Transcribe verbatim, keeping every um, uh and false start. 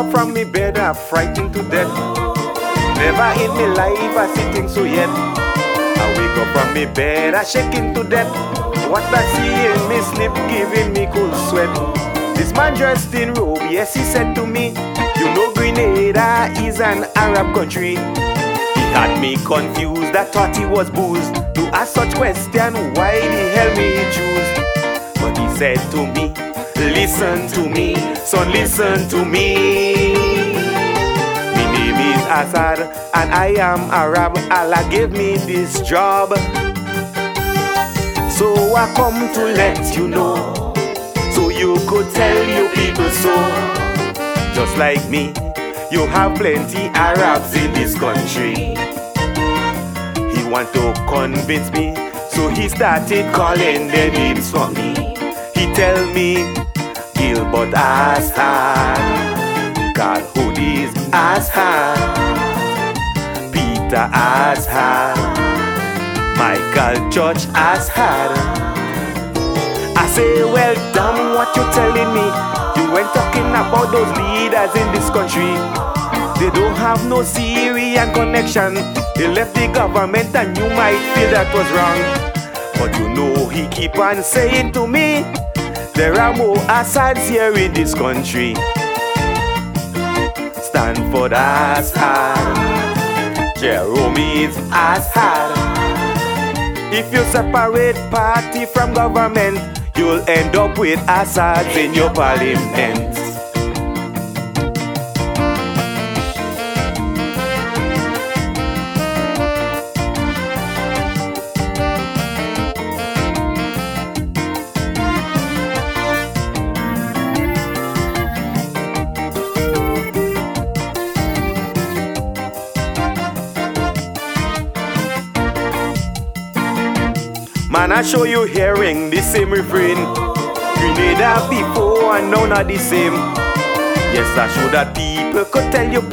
up from me bed, I'm frightened to death. Never in me life I see things so yet. I wake up from me bed, I shaking to death. What I see in me sleep giving me cold sweat. This man dressed in robe, yes he said to me, you know Grenada is an Arab country. He had me confused, I thought he was booze. To ask such question, why the hell me choose? But he said to me, listen to me, son, listen to me. My name is Assad and I am Arab. Allah gave me this job, so I come to let you know, so you could tell your people so. Just like me, you have plenty Arabs in this country. He want to convince me, so he started calling their names for me. He tell me, Gilbert Assad, Carl Hoodies Assad, Peter Assad, Michael George Assad. I say, well done, what you telling me? You ain't talking about those leaders in this country. They don't have no Syrian connection. They left the government and you might feel that was wrong. But you know he keep on saying to me, there are more Assads here in this country. Stanford Assad, Jerome is Assad. If you separate party from government, you'll end up with Assads in your parliament. Man, I show you hearing the same refrain. Grenada before and now not the same. Yes, I show that people could tell you